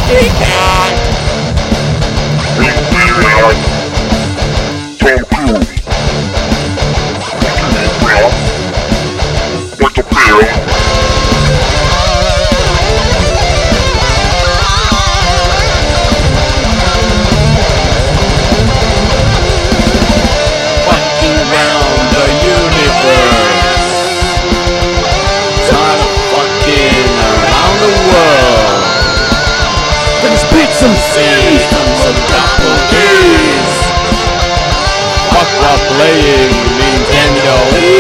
Some C's, some double D's. Fuck while playing Nintendo.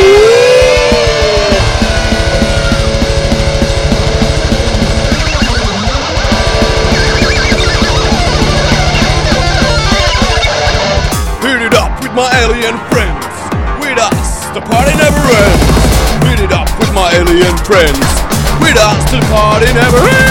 Beat it up with my alien friends. With us, the party never ends. Beat it up with my alien friends. With us, the party never ends.